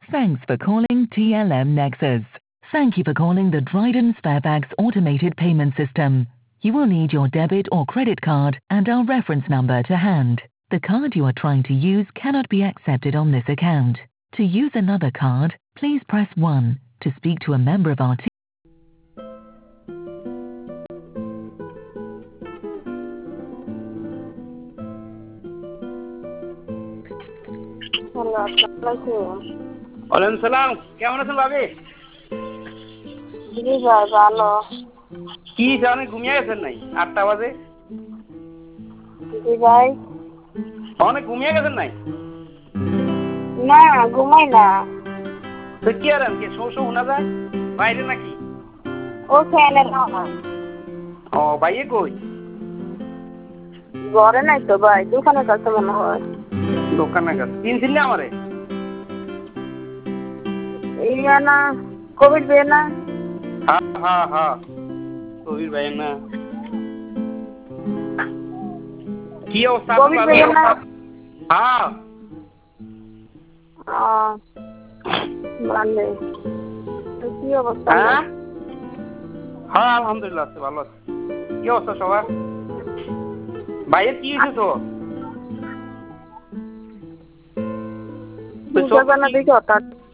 Thanks for calling TLM Nexus. Thank you for calling the Dryden Sparebags automated payment system. You will need your debit or credit card and our reference number to hand. The card you are trying to use cannot be accepted on this account. To use another card, please press 1. To speak to a member of our team. ওয়ালাইকুম সালাম, কেমন আছেন ভাবি? জি ভাই ভালো। কি অনেক ঘুমিয়ে গেছেন নাই? 8টা বাজে। জি ভাই। অনেক ঘুমিয়ে গেছেন নাই? না ঘুমাই না। তো কি আর কি শো শোনা যায় বাইরে নাকি? ও ফ্যানে না। ও ভাইয়ে কই? ঘরে নাই তো ভাই, দোকানের কাছে মনে হয়। দোকানের কাছে চিনছিলি আমারে? ইয়া না, কোভিড বে না। হ্যাঁ কবির ভাই না। কি অবস্থা? কোভিড বে না। হ্যাঁ মানে কি অবস্থা? হ্যাঁ আলহামদুলিল্লাহ আছে, ভালো আছে। কি অবস্থা সবার? ভাইয়ের কি হয়েছে তো? দেখি হঠাৎ